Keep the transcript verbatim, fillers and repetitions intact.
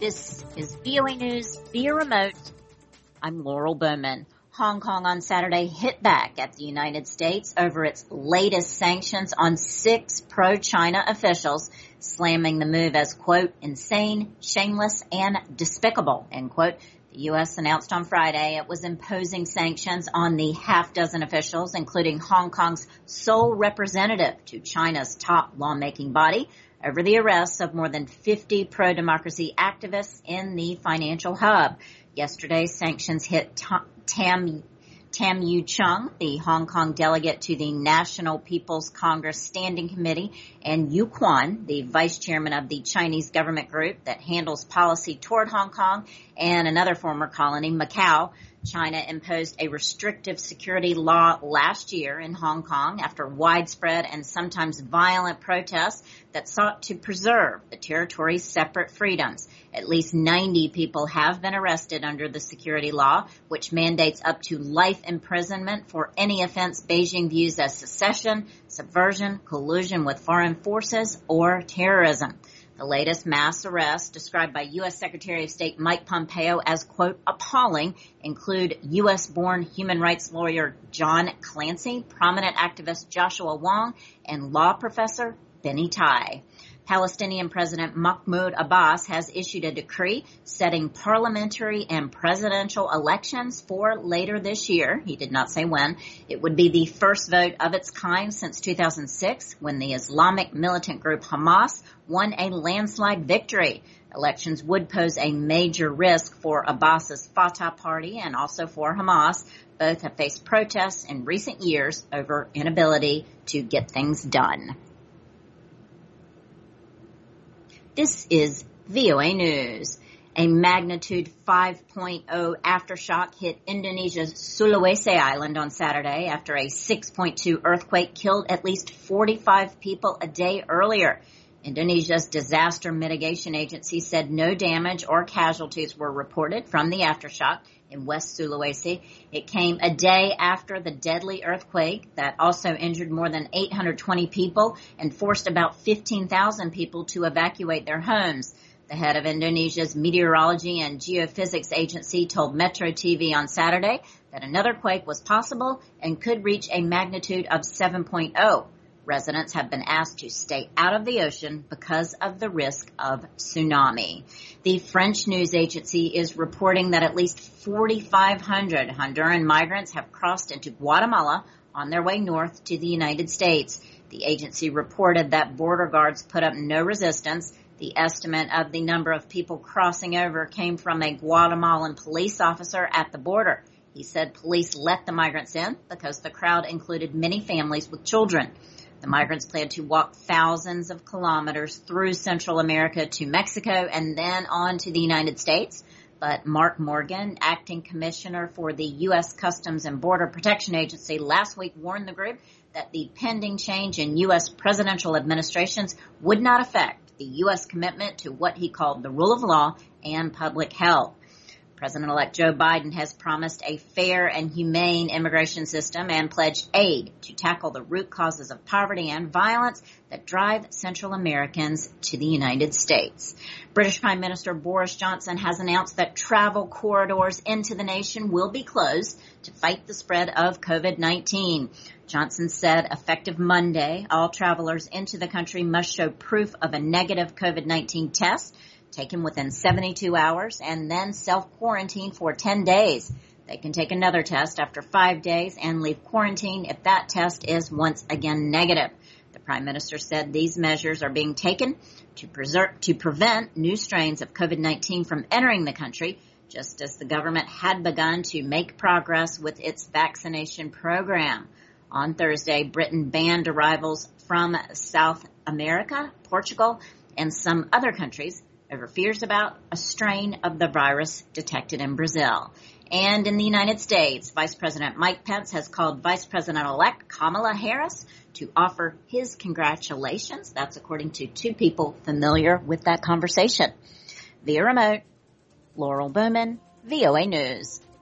This is V O A News via remote. I'm Laurel Bowman. Hong Kong on Saturday hit back at the United States over its latest sanctions on six pro-China officials, slamming the move as, quote, insane, shameless, and despicable, end quote. The U S announced on Friday it was imposing sanctions on the half dozen officials, including Hong Kong's sole representative to China's top lawmaking body, over the arrests of more than fifty pro-democracy activists in the financial hub. Yesterday, sanctions hit Tam, Tam Yu Chung, the Hong Kong delegate to the National People's Congress Standing Committee, and Yu Quan, the vice chairman of the Chinese government group that handles policy toward Hong Kong, and another former colony, Macau. China imposed a restrictive security law last year in Hong Kong after widespread and sometimes violent protests that sought to preserve the territory's separate freedoms. At least ninety people have been arrested under the security law, which mandates up to life imprisonment for any offense Beijing views as secession, subversion, collusion with foreign forces, or terrorism. The latest mass arrests, described by U S Secretary of State Mike Pompeo as, quote, appalling, include U S-born human rights lawyer John Clancy, prominent activist Joshua Wong, and law professor Benny Tai. Palestinian President Mahmoud Abbas has issued a decree setting parliamentary and presidential elections for later this year. He did not say when. It would be the first vote of its kind since two thousand six, when the Islamic militant group Hamas won a landslide victory. Elections would pose a major risk for Abbas's Fatah party and also for Hamas. Both have faced protests in recent years over inability to get things done. This is V O A News. A magnitude five point oh aftershock hit Indonesia's Sulawesi Island on Saturday after a six point two earthquake killed at least forty-five people a day earlier. Indonesia's disaster mitigation agency said no damage or casualties were reported from the aftershock in West Sulawesi. It came a day after the deadly earthquake that also injured more than eight hundred twenty people and forced about fifteen thousand people to evacuate their homes. The head of Indonesia's Meteorology and Geophysics Agency told Metro T V on Saturday that another quake was possible and could reach a magnitude of seven point oh. Residents have been asked to stay out of the ocean because of the risk of tsunami. The French news agency is reporting that at least forty-five hundred Honduran migrants have crossed into Guatemala on their way north to the United States. The agency reported that border guards put up no resistance. The estimate of the number of people crossing over came from a Guatemalan police officer at the border. He said police let the migrants in because the crowd included many families with children. The migrants plan to walk thousands of kilometers through Central America to Mexico and then on to the United States. But Mark Morgan, acting commissioner for the U S Customs and Border Protection Agency, last week warned the group that the pending change in U S presidential administrations would not affect the U S commitment to what he called the rule of law and public health. President-elect Joe Biden has promised a fair and humane immigration system and pledged aid to tackle the root causes of poverty and violence that drive Central Americans to the United States. British Prime Minister Boris Johnson has announced that travel corridors into the nation will be closed to fight the spread of COVID nineteen. Johnson said effective Monday, all travelers into the country must show proof of a negative COVID nineteen test taken within seventy-two hours, and then self-quarantine for ten days. They can take another test after five days and leave quarantine if that test is once again negative. The Prime Minister said these measures are being taken to preserve, to prevent new strains of COVID nineteen from entering the country, just as the government had begun to make progress with its vaccination program. On Thursday, Britain banned arrivals from South America, Portugal, and some other countries over fears about a strain of the virus detected in Brazil. And in the United States, Vice President Mike Pence has called Vice President-elect Kamala Harris to offer his congratulations. That's according to two people familiar with that conversation. Via remote, Laurel Bowman, V O A News.